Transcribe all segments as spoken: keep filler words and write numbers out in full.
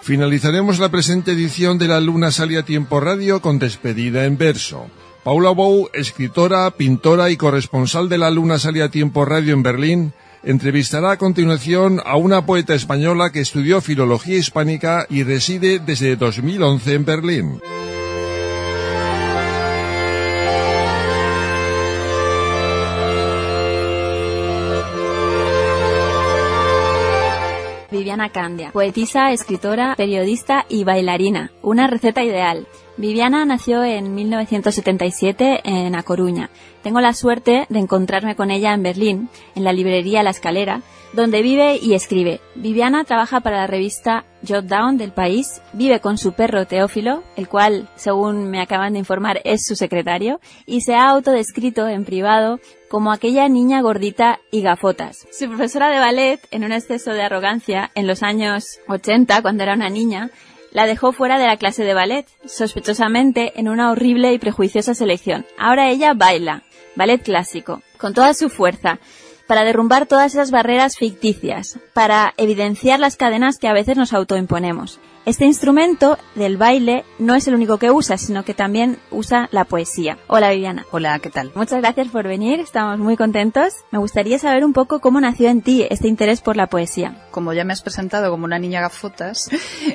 Finalizaremos la presente edición de La Luna Sale a Tiempo Radio con despedida en verso. Paula Bou, escritora, pintora y corresponsal de La Luna Sale a Tiempo Radio en Berlín, entrevistará a continuación a una poeta española que estudió filología hispánica y reside desde dos mil once en Berlín. Viviana Candia, poetisa, escritora, periodista y bailarina. Una receta ideal. Viviana nació en mil novecientos setenta y siete en A Coruña. Tengo la suerte de encontrarme con ella en Berlín, en la librería La Escalera, donde vive y escribe. Viviana trabaja para la revista Jot Down del País, vive con su perro Teófilo, el cual, según me acaban de informar, es su secretario, y se ha autodescrito en privado como aquella niña gordita y gafotas. Su profesora de ballet, en un exceso de arrogancia, en los años ochenta, cuando era una niña, la dejó fuera de la clase de ballet, sospechosamente en una horrible y prejuiciosa selección. Ahora ella baila, ballet clásico, con toda su fuerza, para derrumbar todas esas barreras ficticias, para evidenciar las cadenas que a veces nos autoimponemos. Este instrumento del baile no es el único que usa, sino que también usa la poesía. Hola, Viviana. Hola, ¿qué tal? Muchas gracias por venir, estamos muy contentos. Me gustaría saber un poco cómo nació en ti este interés por la poesía. Como ya me has presentado como una niña gafotas,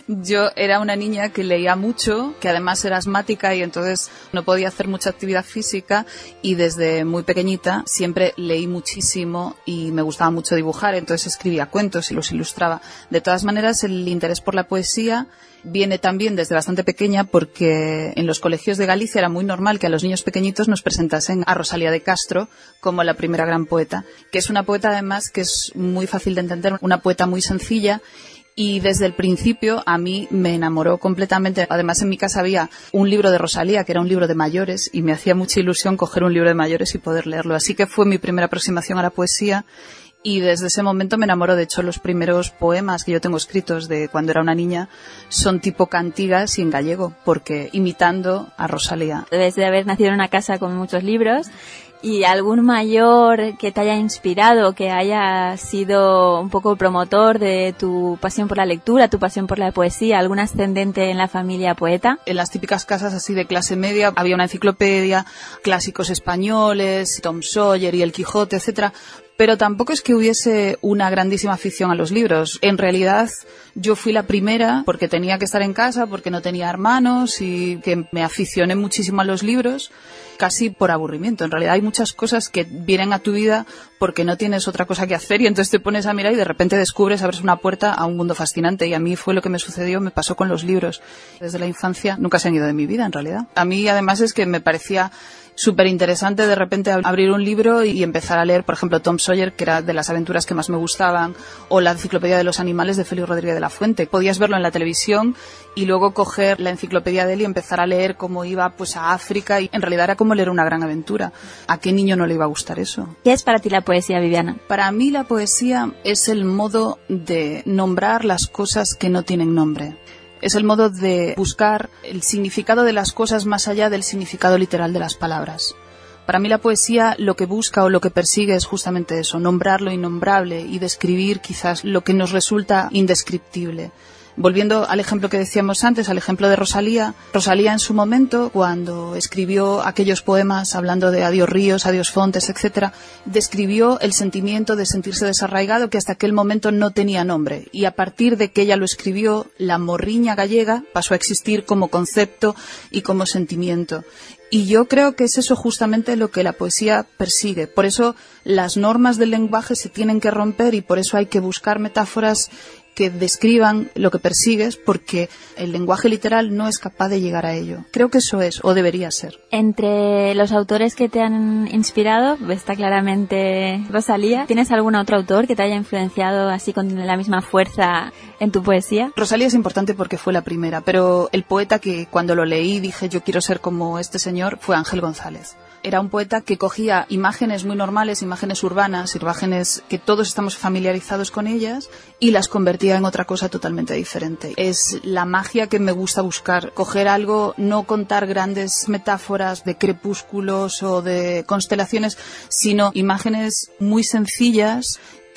yo era una niña que leía mucho, que además era asmática y entonces no podía hacer mucha actividad física, y desde muy pequeñita siempre leí muchísimo y me gustaba mucho dibujar, entonces escribía cuentos y los ilustraba. De todas maneras, el interés por la poesía viene también desde bastante pequeña, porque en los colegios de Galicia era muy normal que a los niños pequeñitos nos presentasen a Rosalía de Castro como la primera gran poeta, que es una poeta además que es muy fácil de entender, una poeta muy sencilla. Y desde el principio a mí me enamoró completamente. Además, en mi casa había un libro de Rosalía, que era un libro de mayores, y me hacía mucha ilusión coger un libro de mayores y poder leerlo. Así que fue mi primera aproximación a la poesía. Y desde ese momento me enamoró. De hecho, los primeros poemas que yo tengo escritos de cuando era una niña son tipo cantigas y en gallego, porque imitando a Rosalía. Debes de haber nacido en una casa con muchos libros. ¿Y algún mayor que te haya inspirado, que haya sido un poco promotor de tu pasión por la lectura, tu pasión por la poesía, algún ascendente en la familia poeta? En las típicas casas así de clase media había una enciclopedia, clásicos españoles, Tom Sawyer y El Quijote, etcétera. Pero tampoco es que hubiese una grandísima afición a los libros. En realidad, yo fui la primera porque tenía que estar en casa, porque no tenía hermanos, y que me aficioné muchísimo a los libros, casi por aburrimiento. En realidad hay muchas cosas que vienen a tu vida porque no tienes otra cosa que hacer, y entonces te pones a mirar y de repente descubres, abres una puerta a un mundo fascinante. Y a mí fue lo que me sucedió, me pasó con los libros. Desde la infancia nunca se han ido de mi vida, en realidad. A mí además es que me parecía súper interesante de repente abrir un libro y empezar a leer, por ejemplo, Tom Sawyer, que era de las aventuras que más me gustaban, o la Enciclopedia de los Animales de Félix Rodríguez de la Fuente. Podías verlo en la televisión y luego coger la enciclopedia de él y empezar a leer cómo iba pues a África, y en realidad era como leer una gran aventura. ¿A qué niño no le iba a gustar eso? ¿Qué es para ti la poesía, Viviana? Para mí la poesía es el modo de nombrar las cosas que no tienen nombre. Es el modo de buscar el significado de las cosas más allá del significado literal de las palabras. Para mí la poesía lo que busca o lo que persigue es justamente eso, nombrar lo innombrable y describir quizás lo que nos resulta indescriptible. Volviendo al ejemplo que decíamos antes, al ejemplo de Rosalía, Rosalía en su momento, cuando escribió aquellos poemas hablando de adiós ríos, adiós fontes, etcétera, describió el sentimiento de sentirse desarraigado, que hasta aquel momento no tenía nombre. Y a partir de que ella lo escribió, la morriña gallega pasó a existir como concepto y como sentimiento. Y yo creo que es eso justamente lo que la poesía persigue. Por eso las normas del lenguaje se tienen que romper, y por eso hay que buscar metáforas que describan lo que persigues, porque el lenguaje literal no es capaz de llegar a ello. Creo que eso es, o debería ser. Entre los autores que te han inspirado, está claramente Rosalía. ¿Tienes algún otro autor que te haya influenciado así con la misma fuerza en tu poesía? Rosalía es importante porque fue la primera, pero el poeta que cuando lo leí dije yo quiero ser como este señor fue Ángel González. Era un poeta que cogía imágenes muy normales, imágenes urbanas, imágenes que todos estamos familiarizados con ellas, y las convertía en otra cosa totalmente diferente. Es la magia que me gusta buscar, coger algo, no contar grandes metáforas de crepúsculos o de constelaciones, sino imágenes muy sencillas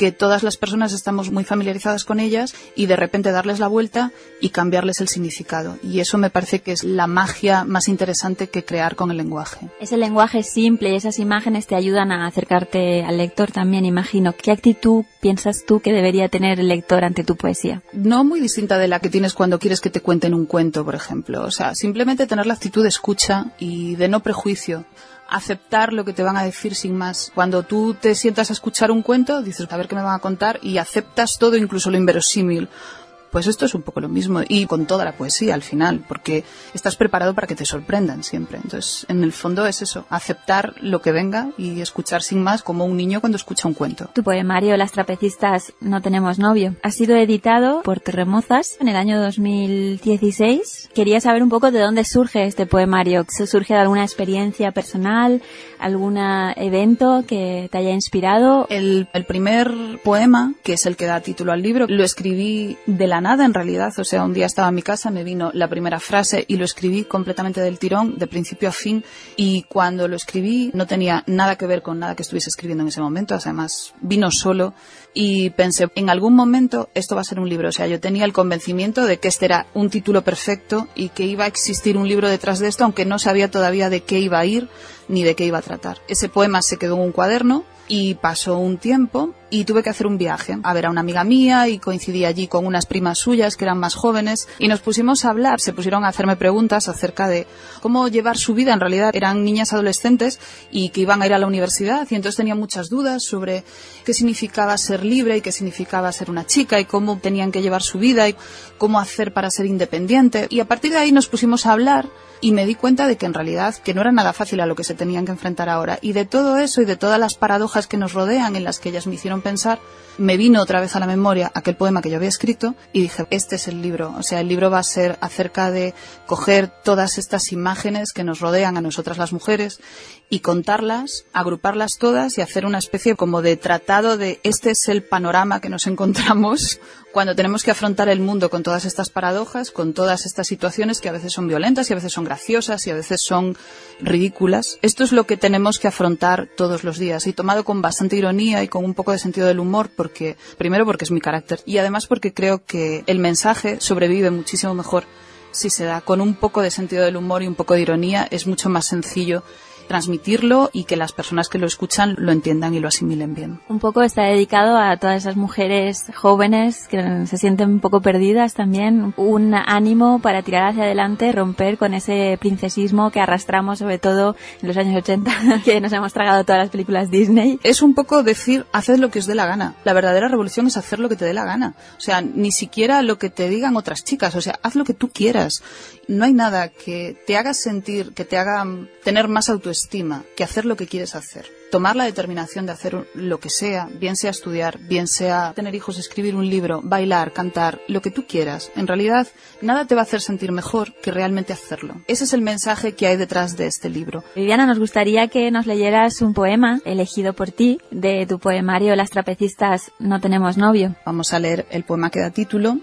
que todas las personas estamos muy familiarizadas con ellas y de repente darles la vuelta y cambiarles el significado. Y eso me parece que es la magia más interesante que crear con el lenguaje. Ese lenguaje simple y esas imágenes te ayudan a acercarte al lector también, imagino. ¿Qué actitud piensas tú que debería tener el lector ante tu poesía? No muy distinta de la que tienes cuando quieres que te cuenten un cuento, por ejemplo. O sea, simplemente tener la actitud de escucha y de no prejuicio. Aceptar lo que te van a decir sin más. Cuando tú te sientas a escuchar un cuento, dices, a ver qué me van a contar, y aceptas todo, incluso lo inverosímil. Pues esto es un poco lo mismo, y con toda la poesía al final, porque estás preparado para que te sorprendan siempre. Entonces, en el fondo es eso, aceptar lo que venga y escuchar sin más, como un niño cuando escucha un cuento. Tu poemario Las trapecistas no tenemos novio ha sido editado por Terremozas en el año dos mil dieciséis. Quería saber un poco de dónde surge este poemario. ¿Se surge de alguna experiencia personal, algún evento que te haya inspirado? El, el primer poema, que es el que da título al libro, lo escribí de la nada en realidad. O sea, un día estaba en mi casa, me vino la primera frase y lo escribí completamente del tirón, de principio a fin, y cuando lo escribí no tenía nada que ver con nada que estuviese escribiendo en ese momento. Además vino solo y pensé, en algún momento esto va a ser un libro. O sea, yo tenía el convencimiento de que este era un título perfecto y que iba a existir un libro detrás de esto, aunque no sabía todavía de qué iba a ir ni de qué iba a tratar. Ese poema se quedó en un cuaderno y pasó un tiempo y tuve que hacer un viaje a ver a una amiga mía, y coincidí allí con unas primas suyas que eran más jóvenes y nos pusimos a hablar. Se pusieron a hacerme preguntas acerca de cómo llevar su vida. En realidad eran niñas adolescentes y que iban a ir a la universidad, y entonces tenían muchas dudas sobre qué significaba ser libre y qué significaba ser una chica y cómo tenían que llevar su vida y cómo hacer para ser independiente. Y a partir de ahí nos pusimos a hablar y me di cuenta de que en realidad que no era nada fácil a lo que se tenían que enfrentar ahora. Y de todo eso y de todas las paradojas que nos rodean, en las que ellas me hicieron pensar, me vino otra vez a la memoria aquel poema que yo había escrito y dije, este es el libro. O sea, el libro va a ser acerca de coger todas estas imágenes que nos rodean a nosotras las mujeres y contarlas, agruparlas todas y hacer una especie como de tratado de este es el panorama que nos encontramos cuando tenemos que afrontar el mundo con todas estas paradojas, con todas estas situaciones que a veces son violentas y a veces son graciosas y a veces son ridículas. Esto es lo que tenemos que afrontar todos los días, y tomado con bastante ironía y con un poco de sentido del humor, porque primero porque es mi carácter y además porque creo que el mensaje sobrevive muchísimo mejor si se da con un poco de sentido del humor y un poco de ironía. Es mucho más sencillo transmitirlo y que las personas que lo escuchan lo entiendan y lo asimilen bien. Un poco está dedicado a todas esas mujeres jóvenes que se sienten un poco perdidas también, un ánimo para tirar hacia adelante, romper con ese princesismo que arrastramos sobre todo en los años ochenta, que nos hemos tragado todas las películas Disney. Es un poco decir, haced lo que os dé la gana. La verdadera revolución es hacer lo que te dé la gana. O sea, ni siquiera lo que te digan otras chicas. O sea, haz lo que tú quieras. No hay nada que te haga sentir, que te haga tener más autoestima que hacer lo que quieres hacer. Tomar la determinación de hacer lo que sea, bien sea estudiar, bien sea tener hijos, escribir un libro, bailar, cantar, lo que tú quieras. En realidad, nada te va a hacer sentir mejor que realmente hacerlo. Ese es el mensaje que hay detrás de este libro. Viviana, nos gustaría que nos leyeras un poema elegido por ti de tu poemario Las trapecistas no tenemos novio. Vamos a leer el poema que da título.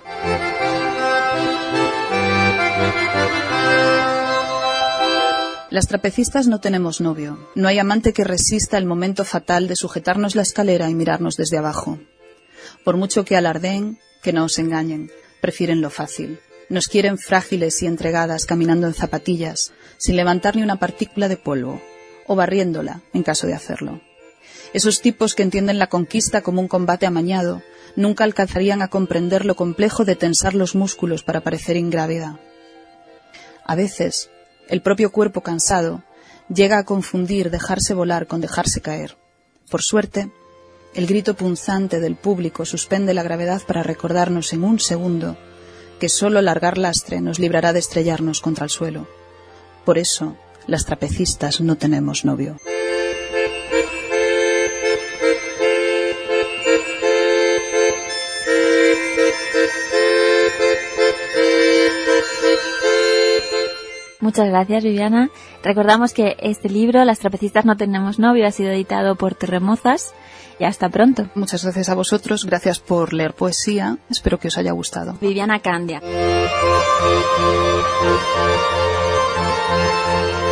Las trapecistas no tenemos novio. No hay amante que resista el momento fatal de sujetarnos la escalera y mirarnos desde abajo. Por mucho que alardeen, que no os engañen, prefieren lo fácil. Nos quieren frágiles y entregadas, caminando en zapatillas, sin levantar ni una partícula de polvo, o barriéndola, en caso de hacerlo. Esos tipos que entienden la conquista como un combate amañado, nunca alcanzarían a comprender lo complejo de tensar los músculos para parecer ingrávida. A veces, el propio cuerpo cansado llega a confundir dejarse volar con dejarse caer. Por suerte, el grito punzante del público suspende la gravedad para recordarnos en un segundo que solo largar lastre nos librará de estrellarnos contra el suelo. Por eso, las trapecistas no tenemos novio. Muchas gracias, Viviana. Recordamos que este libro, Las trapecistas no tenemos novio, ha sido editado por Terremozas. Y hasta pronto. Muchas gracias a vosotros, gracias por leer poesía. Espero que os haya gustado. Viviana Candia.